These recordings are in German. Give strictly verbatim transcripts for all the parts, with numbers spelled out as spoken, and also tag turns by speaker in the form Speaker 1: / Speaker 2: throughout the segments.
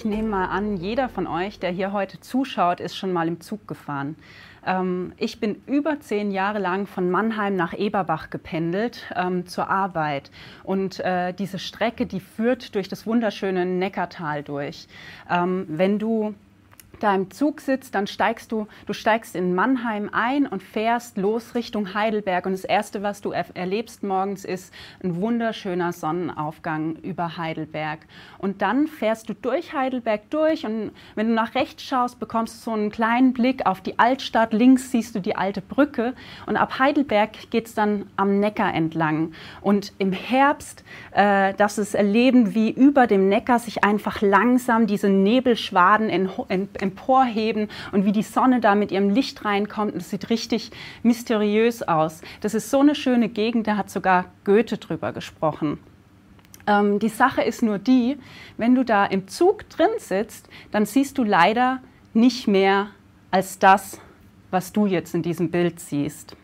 Speaker 1: Ich nehme mal an, jeder von euch, der hier heute zuschaut, ist schon mal im Zug gefahren. Ähm, ich bin über zehn Jahre lang von Mannheim nach Eberbach gependelt ähm, zur Arbeit. Und äh, diese Strecke, die führt durch das wunderschöne Neckartal durch. Ähm, wenn du da im Zug sitzt, dann steigst du, du steigst in Mannheim ein und fährst los Richtung Heidelberg. Und das Erste, was du er erlebst morgens, ist ein wunderschöner Sonnenaufgang über Heidelberg. Und dann fährst du durch Heidelberg durch und wenn du nach rechts schaust, bekommst du so einen kleinen Blick auf die Altstadt. Links siehst du die alte Brücke und ab Heidelberg geht es dann am Neckar entlang. Und im Herbst, äh, das ist erleben, wie über dem Neckar sich einfach langsam diese Nebelschwaden in, in, in emporheben und wie die Sonne da mit ihrem Licht reinkommt. Das sieht richtig mysteriös aus. Das ist so eine schöne Gegend, da hat sogar Goethe drüber gesprochen. Ähm, die Sache ist nur die, wenn du da im Zug drin sitzt, dann siehst du leider nicht mehr als das, was du jetzt in diesem Bild siehst.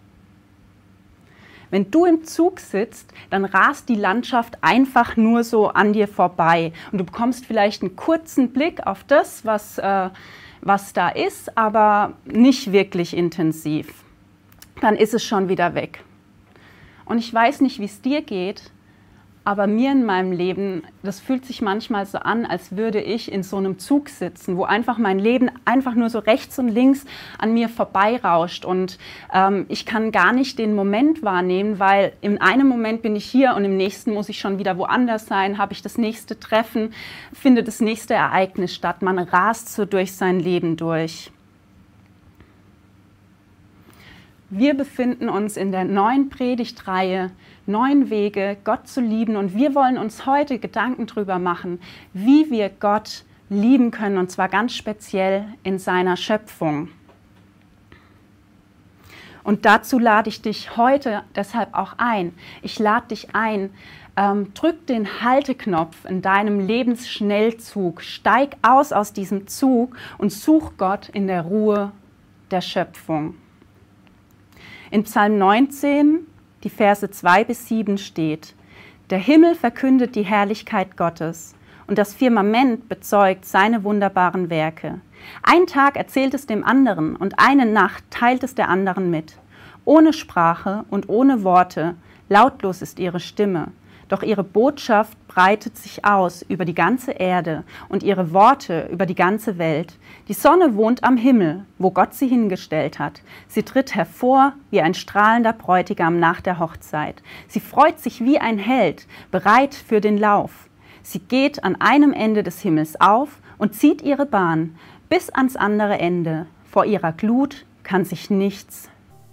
Speaker 1: Wenn du im Zug sitzt, dann rast die Landschaft einfach nur so an dir vorbei. Und du bekommst vielleicht einen kurzen Blick auf das, was, äh, was da ist, aber nicht wirklich intensiv. Dann ist es schon wieder weg. Und ich weiß nicht, wie es dir geht, aber mir in meinem Leben, das fühlt sich manchmal so an, als würde ich in so einem Zug sitzen, wo einfach mein Leben einfach nur so rechts und links an mir vorbeirauscht. Und ähm, ich kann gar nicht den Moment wahrnehmen, weil in einem Moment bin ich hier und im nächsten muss ich schon wieder woanders sein, habe ich das nächste Treffen, findet das nächste Ereignis statt. Man rast so durch sein Leben durch. Wir befinden uns in der neuen Predigtreihe, neun Wege, Gott zu lieben. Und wir wollen uns heute Gedanken darüber machen, wie wir Gott lieben können, und zwar ganz speziell in seiner Schöpfung. Und dazu lade ich dich heute deshalb auch ein. Ich lade dich ein, ähm, drück den Halteknopf in deinem Lebensschnellzug, steig aus aus diesem Zug und such Gott in der Ruhe der Schöpfung. In Psalm neunzehn, die Verse zwei bis sieben steht: Der Himmel verkündet die Herrlichkeit Gottes und das Firmament bezeugt seine wunderbaren Werke. Ein Tag erzählt es dem anderen und eine Nacht teilt es der anderen mit. Ohne Sprache und ohne Worte, lautlos ist ihre Stimme. Doch ihre Botschaft breitet sich aus über die ganze Erde und ihre Worte über die ganze Welt. Die Sonne wohnt am Himmel, wo Gott sie hingestellt hat. Sie tritt hervor wie ein strahlender Bräutigam nach der Hochzeit. Sie freut sich wie ein Held, bereit für den Lauf. Sie geht an einem Ende des Himmels auf und zieht ihre Bahn bis ans andere Ende. Vor ihrer Glut kann sich nichts.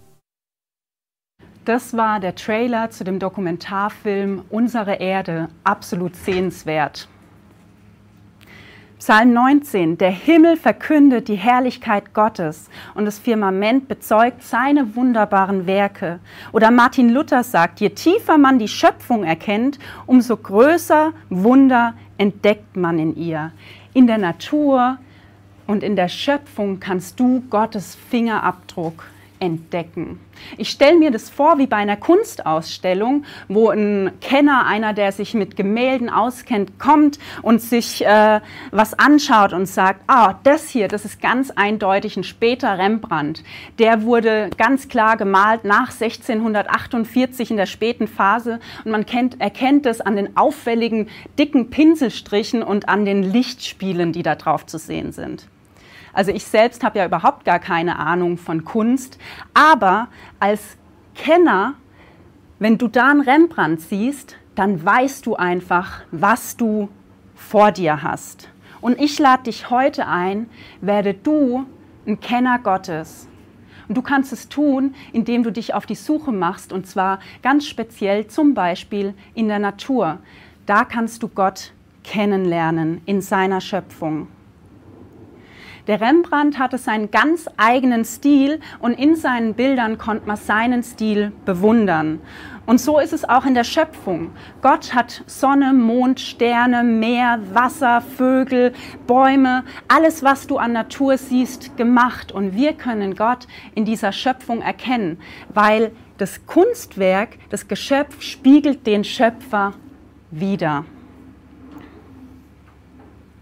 Speaker 1: Das war der Trailer zu dem Dokumentarfilm Unsere Erde, absolut sehenswert. Psalm neunzehn, der Himmel verkündet die Herrlichkeit Gottes und das Firmament bezeugt seine wunderbaren Werke. Oder Martin Luther sagt, je tiefer man die Schöpfung erkennt, umso größer Wunder entdeckt man in ihr. In der Natur und in der Schöpfung kannst du Gottes Fingerabdruck entdecken. Ich stelle mir das vor wie bei einer Kunstausstellung, wo ein Kenner, einer, der sich mit Gemälden auskennt, kommt und sich äh, was anschaut und sagt, ah, das hier, das ist ganz eindeutig ein später Rembrandt. Der wurde ganz klar gemalt nach sechzehnhundertachtundvierzig in der späten Phase und man kennt, erkennt es an den auffälligen, dicken Pinselstrichen und an den Lichtspielen, die da drauf zu sehen sind. Also ich selbst habe ja überhaupt gar keine Ahnung von Kunst, aber als Kenner, wenn du da einen Rembrandt siehst, dann weißt du einfach, was du vor dir hast. Und ich lade dich heute ein, werde du ein Kenner Gottes. Und du kannst es tun, indem du dich auf die Suche machst, und zwar ganz speziell zum Beispiel in der Natur. Da kannst du Gott kennenlernen in seiner Schöpfung. Der Rembrandt hatte seinen ganz eigenen Stil und in seinen Bildern konnte man seinen Stil bewundern. Und so ist es auch in der Schöpfung. Gott hat Sonne, Mond, Sterne, Meer, Wasser, Vögel, Bäume, alles, was du an Natur siehst, gemacht. Und wir können Gott in dieser Schöpfung erkennen, weil das Kunstwerk, das Geschöpf spiegelt den Schöpfer wider.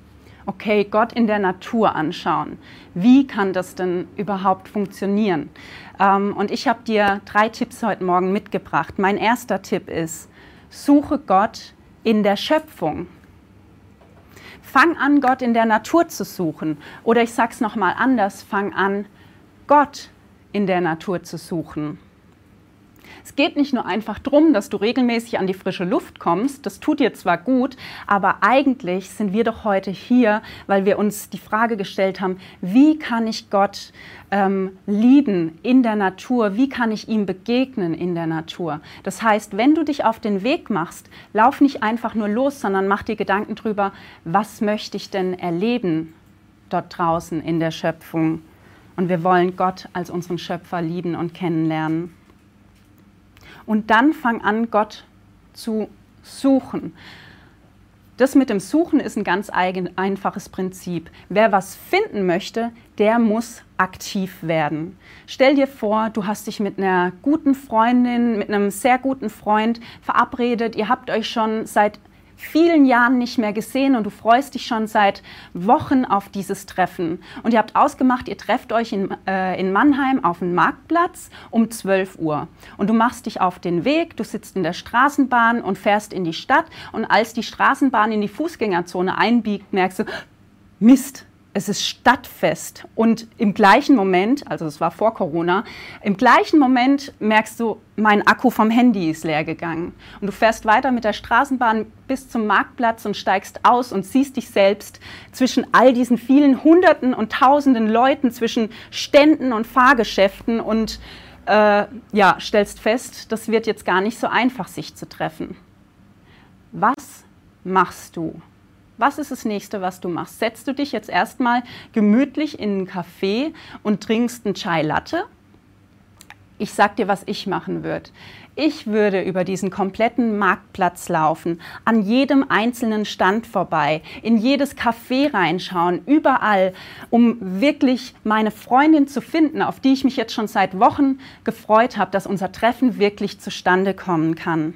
Speaker 1: Okay, Gott in der Natur anschauen. Wie kann das denn überhaupt funktionieren? Ähm, und ich habe dir drei Tipps heute Morgen mitgebracht. Mein erster Tipp ist, suche Gott in der Schöpfung. Fang an, Gott in der Natur zu suchen. Oder ich sage es nochmal anders, fang an, Gott in der Natur zu suchen. Es geht nicht nur einfach darum, dass du regelmäßig an die frische Luft kommst, das tut dir zwar gut, aber eigentlich sind wir doch heute hier, weil wir uns die Frage gestellt haben, wie kann ich Gott ähm, lieben in der Natur, wie kann ich ihm begegnen in der Natur. Das heißt, wenn du dich auf den Weg machst, lauf nicht einfach nur los, sondern mach dir Gedanken drüber, was möchte ich denn erleben dort draußen in der Schöpfung. Und wir wollen Gott als unseren Schöpfer lieben und kennenlernen. Und dann fang an, Gott zu suchen. Das mit dem Suchen ist ein ganz eigen, einfaches Prinzip. Wer was finden möchte, der muss aktiv werden. Stell dir vor, du hast dich mit einer guten Freundin, mit einem sehr guten Freund verabredet. Ihr habt euch schon seit vielen Jahren nicht mehr gesehen und du freust dich schon seit Wochen auf dieses Treffen. Und ihr habt ausgemacht, ihr trefft euch in, äh, in Mannheim auf dem Marktplatz um zwölf Uhr. Und du machst dich auf den Weg, du sitzt in der Straßenbahn und fährst in die Stadt. Und als die Straßenbahn in die Fußgängerzone einbiegt, merkst du, Mist, es ist Stadtfest. Und im gleichen Moment, also es war vor Corona, im gleichen Moment merkst du, mein Akku vom Handy ist leer gegangen. Und du fährst weiter mit der Straßenbahn bis zum Marktplatz und steigst aus und siehst dich selbst zwischen all diesen vielen Hunderten und Tausenden Leuten, zwischen Ständen und Fahrgeschäften und äh, ja, stellst fest, das wird jetzt gar nicht so einfach, sich zu treffen. Was machst du? Was ist das Nächste, was du machst? Setzt du dich jetzt erstmal gemütlich in einen Café und trinkst einen Chai Latte? Ich sag dir, was ich machen würde. Ich würde über diesen kompletten Marktplatz laufen, an jedem einzelnen Stand vorbei, in jedes Café reinschauen, überall, um wirklich meine Freundin zu finden, auf die ich mich jetzt schon seit Wochen gefreut habe, dass unser Treffen wirklich zustande kommen kann.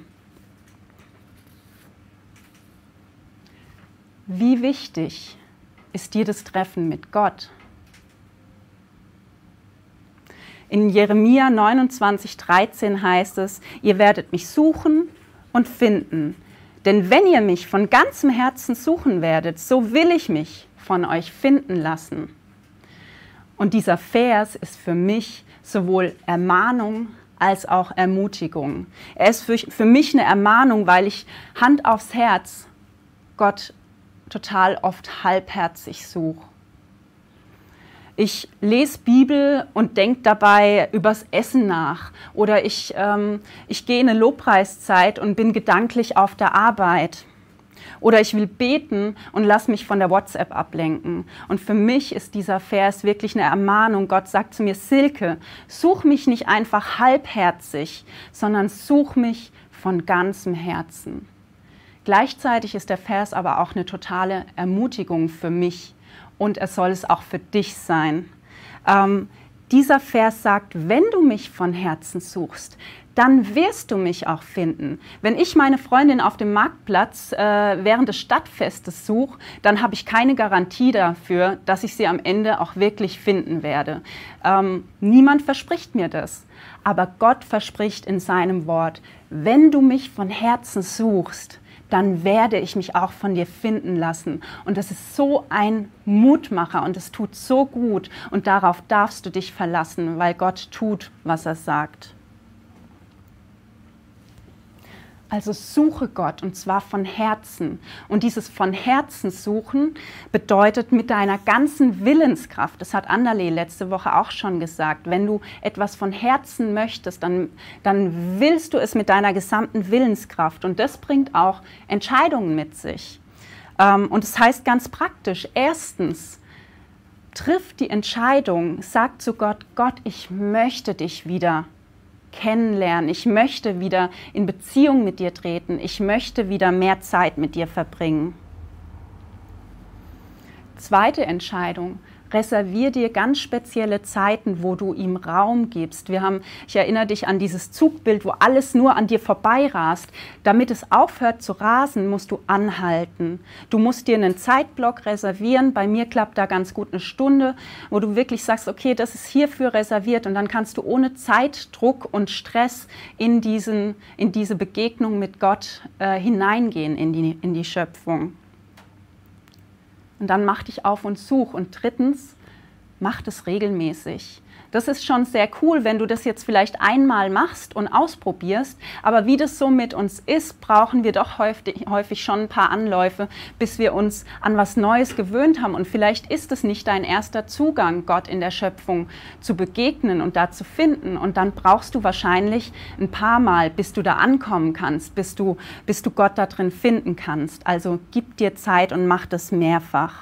Speaker 1: Wie wichtig ist dir das Treffen mit Gott? In Jeremia neunundzwanzig, dreizehn heißt es, ihr werdet mich suchen und finden. Denn wenn ihr mich von ganzem Herzen suchen werdet, so will ich mich von euch finden lassen. Und dieser Vers ist für mich sowohl Ermahnung als auch Ermutigung. Er ist für, für mich eine Ermahnung, weil ich Hand aufs Herz Gott total oft halbherzig suche. Ich lese Bibel und denke dabei übers Essen nach. Oder ich, ähm, ich gehe in eine Lobpreiszeit und bin gedanklich auf der Arbeit. Oder ich will beten und lass mich von der WhatsApp ablenken. Und für mich ist dieser Vers wirklich eine Ermahnung. Gott sagt zu mir, Silke, such mich nicht einfach halbherzig, sondern such mich von ganzem Herzen. Gleichzeitig ist der Vers aber auch eine totale Ermutigung für mich und es soll es auch für dich sein. Ähm, dieser Vers sagt, wenn du mich von Herzen suchst, dann wirst du mich auch finden. Wenn ich meine Freundin auf dem Marktplatz äh, während des Stadtfestes suche, dann habe ich keine Garantie dafür, dass ich sie am Ende auch wirklich finden werde. Ähm, niemand verspricht mir das, aber Gott verspricht in seinem Wort, wenn du mich von Herzen suchst, dann werde ich mich auch von dir finden lassen. Und das ist so ein Mutmacher und es tut so gut. Und darauf darfst du dich verlassen, weil Gott tut, was er sagt. Also suche Gott und zwar von Herzen. Und dieses von Herzen suchen bedeutet mit deiner ganzen Willenskraft. Das hat Anderle letzte Woche auch schon gesagt. Wenn du etwas von Herzen möchtest, dann, dann willst du es mit deiner gesamten Willenskraft. Und das bringt auch Entscheidungen mit sich. Und es heißt ganz praktisch, erstens, triff die Entscheidung, sag zu Gott, Gott, ich möchte dich wieder kennenlernen. Ich möchte wieder in Beziehung mit dir treten. Ich möchte wieder mehr Zeit mit dir verbringen. Zweite Entscheidung, Reservier dir ganz spezielle Zeiten, wo du ihm Raum gibst. Wir haben, ich erinnere dich an dieses Zugbild, wo alles nur an dir vorbeirast. Damit es aufhört zu rasen, musst du anhalten. Du musst dir einen Zeitblock reservieren. Bei mir klappt da ganz gut eine Stunde, wo du wirklich sagst, okay, das ist hierfür reserviert, und dann kannst du ohne Zeitdruck und Stress in, diesen, in diese Begegnung mit Gott äh, hineingehen in die, in die Schöpfung. Und dann mach dich auf und such. Und drittens, mach das regelmäßig. Das ist schon sehr cool, wenn du das jetzt vielleicht einmal machst und ausprobierst. Aber wie das so mit uns ist, brauchen wir doch häufig, häufig schon ein paar Anläufe, bis wir uns an was Neues gewöhnt haben. Und vielleicht ist es nicht dein erster Zugang, Gott in der Schöpfung zu begegnen und da zu finden. Und dann brauchst du wahrscheinlich ein paar Mal, bis du da ankommen kannst, bis du, bis du Gott da drin finden kannst. Also gib dir Zeit und mach das mehrfach.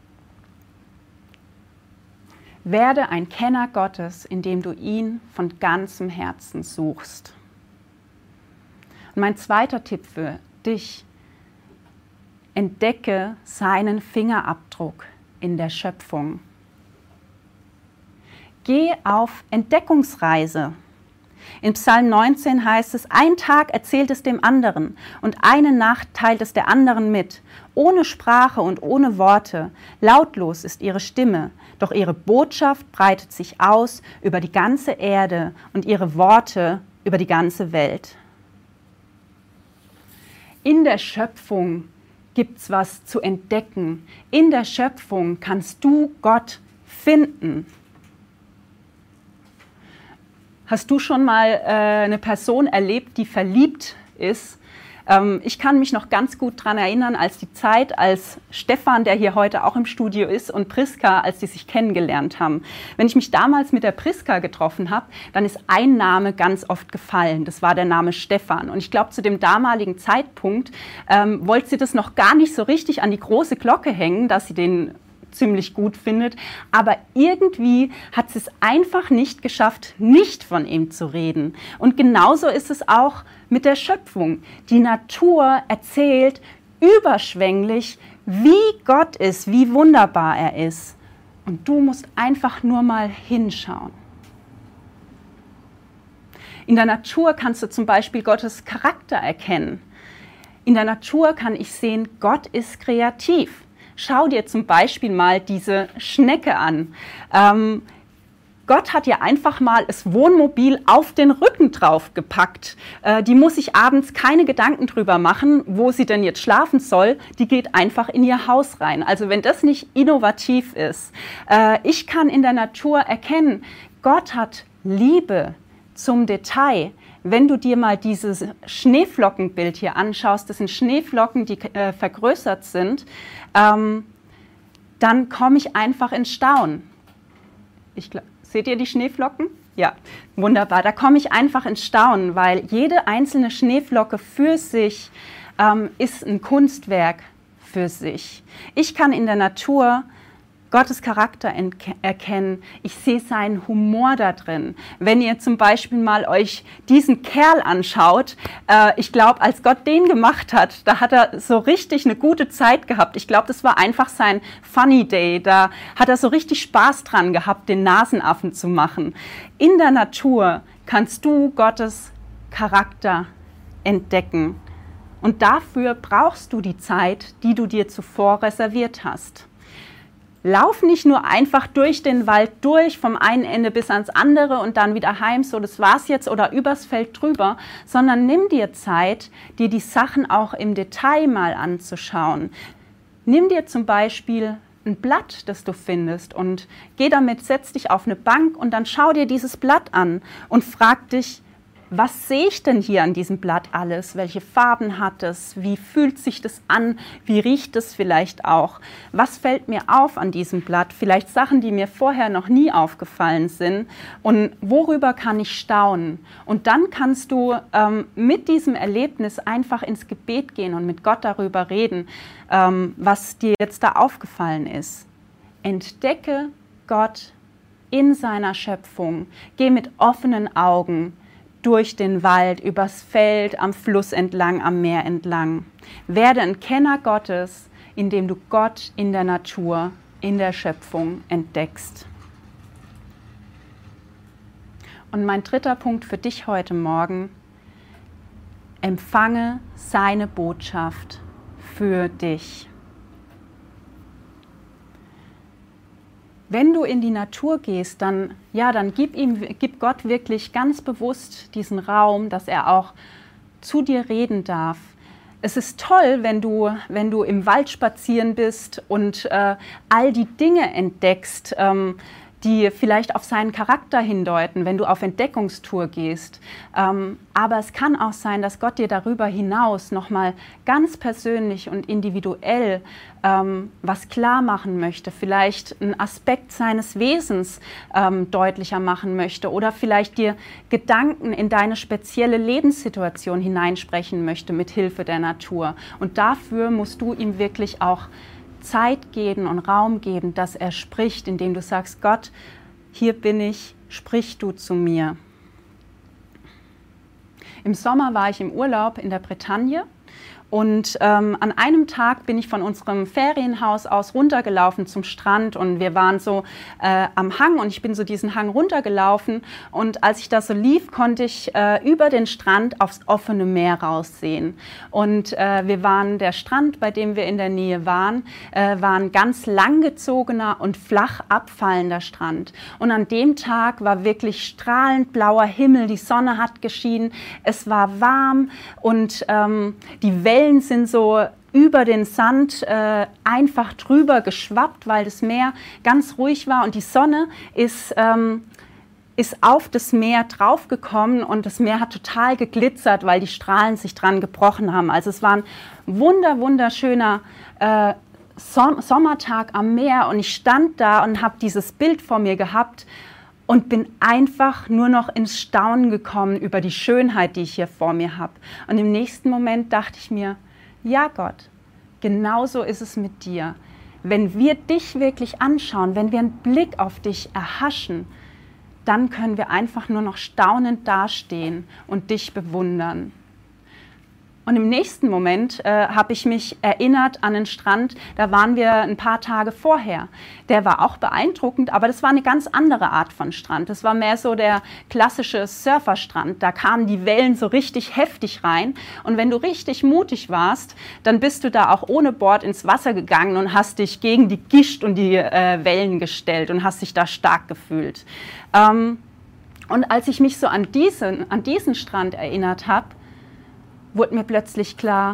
Speaker 1: Werde ein Kenner Gottes, indem du ihn von ganzem Herzen suchst. Und mein zweiter Tipp für dich: Entdecke seinen Fingerabdruck in der Schöpfung. Geh auf Entdeckungsreise. In Psalm neunzehn heißt es: Ein Tag erzählt es dem anderen und eine Nacht teilt es der anderen mit. Ohne Sprache und ohne Worte, lautlos ist ihre Stimme, doch ihre Botschaft breitet sich aus über die ganze Erde und ihre Worte über die ganze Welt. In der Schöpfung gibt es was zu entdecken. In der Schöpfung kannst du Gott finden. Hast du schon mal äh, eine Person erlebt, die verliebt ist? Ähm, ich kann mich noch ganz gut daran erinnern, als die Zeit, als Stefan, der hier heute auch im Studio ist, und Priska, als die sich kennengelernt haben. Wenn ich mich damals mit der Priska getroffen habe, dann ist ein Name ganz oft gefallen. Das war der Name Stefan. Und ich glaube, zu dem damaligen Zeitpunkt ähm, wollte sie das noch gar nicht so richtig an die große Glocke hängen, dass sie den ziemlich gut findet, aber irgendwie hat sie es einfach nicht geschafft, nicht von ihm zu reden. Und genauso ist es auch mit der Schöpfung. Die Natur erzählt überschwänglich, wie Gott ist, wie wunderbar er ist. Und du musst einfach nur mal hinschauen. In der Natur kannst du zum Beispiel Gottes Charakter erkennen. In der Natur kann ich sehen, Gott ist kreativ. Schau dir zum Beispiel mal diese Schnecke an. Ähm, Gott hat ihr einfach mal das Wohnmobil auf den Rücken draufgepackt. Äh, die muss sich abends keine Gedanken drüber machen, wo sie denn jetzt schlafen soll. Die geht einfach in ihr Haus rein. Also wenn das nicht innovativ ist. Äh, ich kann in der Natur erkennen, Gott hat Liebe zum Detail. Wenn du dir mal dieses Schneeflockenbild hier anschaust, das sind Schneeflocken, die äh, vergrößert sind, ähm, dann komme ich einfach in Staunen. Ich, seht ihr die Schneeflocken? Ja, wunderbar. Da komme ich einfach in Staunen, weil jede einzelne Schneeflocke für sich ähm, ist ein Kunstwerk für sich. Ich kann in der Natur Gottes Charakter erkennen. Ich sehe seinen Humor da drin. Wenn ihr zum Beispiel mal euch diesen Kerl anschaut, äh, ich glaube, als Gott den gemacht hat, da hat er so richtig eine gute Zeit gehabt. Ich glaube, das war einfach sein Funny Day. Da hat er so richtig Spaß dran gehabt, den Nasenaffen zu machen. In der Natur kannst du Gottes Charakter entdecken. Und dafür brauchst du die Zeit, die du dir zuvor reserviert hast. Lauf nicht nur einfach durch den Wald durch, vom einen Ende bis ans andere und dann wieder heim, so das war's jetzt, oder übers Feld drüber, sondern nimm dir Zeit, dir die Sachen auch im Detail mal anzuschauen. Nimm dir zum Beispiel ein Blatt, das du findest, und geh damit, setz dich auf eine Bank und dann schau dir dieses Blatt an und frag dich, was sehe ich denn hier an diesem Blatt alles? Welche Farben hat es? Wie fühlt sich das an? Wie riecht es vielleicht auch? Was fällt mir auf an diesem Blatt? Vielleicht Sachen, die mir vorher noch nie aufgefallen sind. Und worüber kann ich staunen? Und dann kannst du ähm, mit diesem Erlebnis einfach ins Gebet gehen und mit Gott darüber reden, ähm, was dir jetzt da aufgefallen ist. Entdecke Gott in seiner Schöpfung. Geh mit offenen Augen durch den Wald, übers Feld, am Fluss entlang, am Meer entlang. Werde ein Kenner Gottes, indem du Gott in der Natur in der Schöpfung entdeckst. Und mein dritter Punkt für dich heute Morgen: Empfange seine Botschaft für dich. Wenn du in die Natur gehst, dann, ja, dann gib ihm, gib Gott wirklich ganz bewusst diesen Raum, dass er auch zu dir reden darf. Es ist toll, wenn du, wenn du im Wald spazieren bist und äh, all die Dinge entdeckst, ähm, die vielleicht auf seinen Charakter hindeuten, wenn du auf Entdeckungstour gehst. Ähm, aber es kann auch sein, dass Gott dir darüber hinaus nochmal ganz persönlich und individuell ähm, was klar machen möchte, vielleicht einen Aspekt seines Wesens ähm, deutlicher machen möchte oder vielleicht dir Gedanken in deine spezielle Lebenssituation hineinsprechen möchte mit Hilfe der Natur. Und dafür musst du ihm wirklich auch Zeit geben und Raum geben, dass er spricht, indem du sagst: Gott, hier bin ich, sprich du zu mir. Im Sommer war ich im Urlaub in der Bretagne und ähm, an einem Tag bin ich von unserem Ferienhaus aus runtergelaufen zum Strand und wir waren so äh, am Hang und ich bin so diesen Hang runtergelaufen und als ich da so lief, konnte ich äh, über den Strand aufs offene Meer raussehen. Und äh, wir waren, der Strand, bei dem wir in der Nähe waren, äh, war ein ganz langgezogener und flach abfallender Strand. Und an dem Tag war wirklich strahlend blauer Himmel, die Sonne hat geschienen, es war warm und ähm, die Wellen sind so über den Sand äh, einfach drüber geschwappt, weil das Meer ganz ruhig war und die Sonne ist, ähm, ist auf das Meer draufgekommen und das Meer hat total geglitzert, weil die Strahlen sich dran gebrochen haben. Also es war ein wunder, wunderschöner äh, Som- Sommertag am Meer und ich stand da und habe dieses Bild vor mir gehabt und bin einfach nur noch ins Staunen gekommen über die Schönheit, die ich hier vor mir habe. Und im nächsten Moment dachte ich mir: Ja, Gott, genauso ist es mit dir. Wenn wir dich wirklich anschauen, wenn wir einen Blick auf dich erhaschen, dann können wir einfach nur noch staunend dastehen und dich bewundern. Und im nächsten Moment äh, habe ich mich erinnert an den Strand, da waren wir ein paar Tage vorher. Der war auch beeindruckend, aber das war eine ganz andere Art von Strand. Das war mehr so der klassische Surferstrand. Da kamen die Wellen so richtig heftig rein. Und wenn du richtig mutig warst, dann bist du da auch ohne Bord ins Wasser gegangen und hast dich gegen die Gischt und die äh, Wellen gestellt und hast dich da stark gefühlt. Ähm, und als ich mich so an diesen, an diesen Strand erinnert habe, wurde mir plötzlich klar: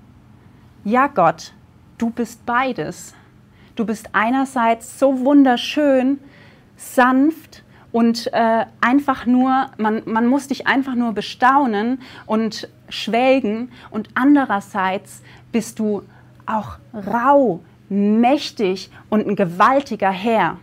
Speaker 1: Ja, Gott, du bist beides. Du bist einerseits so wunderschön, sanft und äh, einfach nur, man, man muss dich einfach nur bestaunen und schwelgen, und andererseits bist du auch rau, mächtig und ein gewaltiger Herr.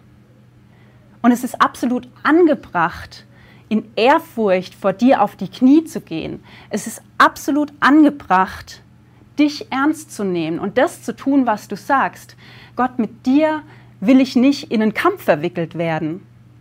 Speaker 1: Und es ist absolut angebracht, in Ehrfurcht vor dir auf die Knie zu gehen. Es ist absolut angebracht, dich ernst zu nehmen und das zu tun, was du sagst. Gott, mit dir will ich nicht in einen Kampf verwickelt werden.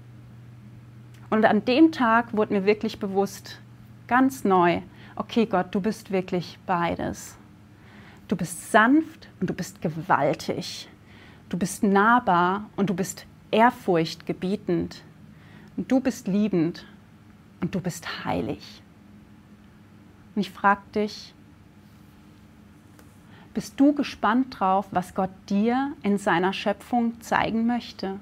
Speaker 1: Und an dem Tag wurde mir wirklich bewusst, ganz neu: Okay, Gott, du bist wirklich beides. Du bist sanft und du bist gewaltig. Du bist nahbar und du bist ehrfurchtgebietend. Und du bist liebend und du bist heilig. Und ich frage dich: Bist du gespannt drauf, was Gott dir in seiner Schöpfung zeigen möchte?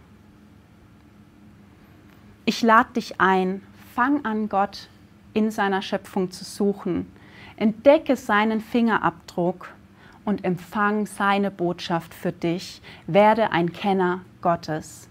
Speaker 1: Ich lade dich ein, fang an, Gott in seiner Schöpfung zu suchen. Entdecke seinen Fingerabdruck und empfang seine Botschaft für dich. Werde ein Kenner Gottes.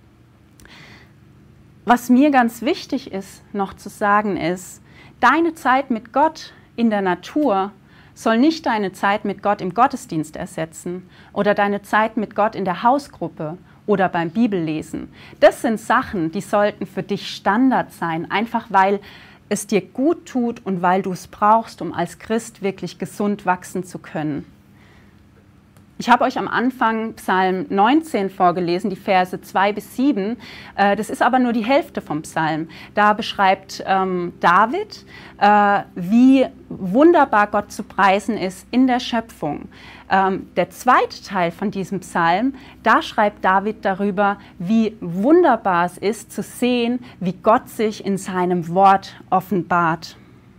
Speaker 1: Was mir ganz wichtig ist, noch zu sagen ist, deine Zeit mit Gott in der Natur soll nicht deine Zeit mit Gott im Gottesdienst ersetzen oder deine Zeit mit Gott in der Hausgruppe oder beim Bibellesen. Das sind Sachen, die sollten für dich Standard sein, einfach weil es dir gut tut und weil du es brauchst, um als Christ wirklich gesund wachsen zu können. Ich habe euch am Anfang Psalm neunzehn vorgelesen, die Verse zwei bis sieben. Das ist aber nur die Hälfte vom Psalm. Da beschreibt ähm, David, äh, wie wunderbar Gott zu preisen ist in der Schöpfung. Ähm, der zweite Teil von diesem Psalm, da schreibt David darüber, wie wunderbar es ist zu sehen, wie Gott sich in seinem Wort offenbart.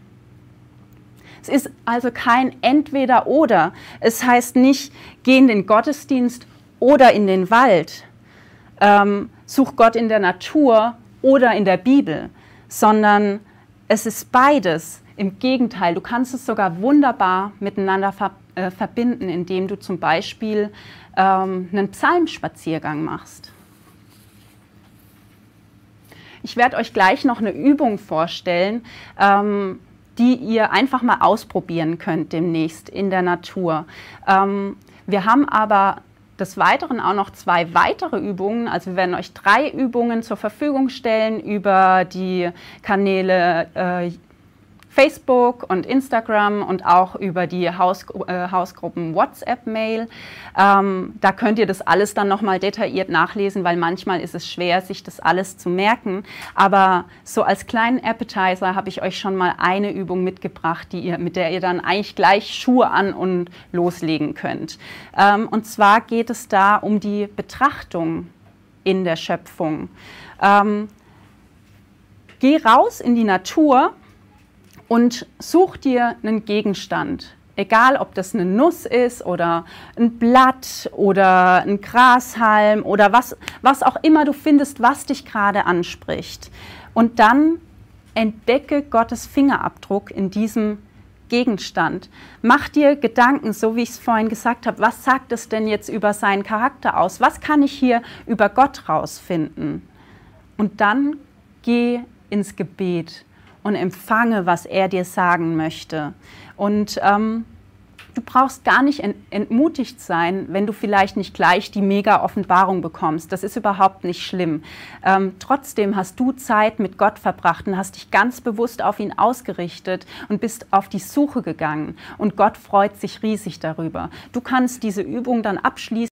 Speaker 1: Es ist also kein Entweder-Oder. Es heißt nicht, geh in den Gottesdienst oder in den Wald, ähm, such Gott in der Natur oder in der Bibel, sondern es ist beides. Im Gegenteil, du kannst es sogar wunderbar miteinander ver äh, verbinden, indem du zum Beispiel ähm, einen Psalmspaziergang machst. Ich werde euch gleich noch eine Übung vorstellen, ähm, die ihr einfach mal ausprobieren könnt demnächst in der Natur. Ähm, wir haben aber des Weiteren auch noch zwei weitere Übungen. Also wir werden euch drei Übungen zur Verfügung stellen über die Kanäle äh, Facebook und Instagram und auch über die Haus, äh, Hausgruppen WhatsApp-Mail. Ähm, da könnt ihr das alles dann nochmal detailliert nachlesen, weil manchmal ist es schwer, sich das alles zu merken. Aber so als kleinen Appetizer habe ich euch schon mal eine Übung mitgebracht, die ihr, mit der ihr dann eigentlich gleich Schuhe an und loslegen könnt. Ähm, und zwar geht es da um die Betrachtung in der Schöpfung. Ähm, geh raus in die Natur und such dir einen Gegenstand, egal ob das eine Nuss ist oder ein Blatt oder ein Grashalm oder was, was auch immer du findest, was dich gerade anspricht. Und dann entdecke Gottes Fingerabdruck in diesem Gegenstand. Mach dir Gedanken, so wie ich es vorhin gesagt habe, was sagt es denn jetzt über seinen Charakter aus? Was kann ich hier über Gott rausfinden? Und dann geh ins Gebet und empfange, was er dir sagen möchte. Und ähm, du brauchst gar nicht ent entmutigt sein, wenn du vielleicht nicht gleich die Mega-Offenbarung bekommst. Das ist überhaupt nicht schlimm. Ähm, trotzdem hast du Zeit mit Gott verbracht und hast dich ganz bewusst auf ihn ausgerichtet und bist auf die Suche gegangen. Und Gott freut sich riesig darüber. Du kannst diese Übung dann abschließen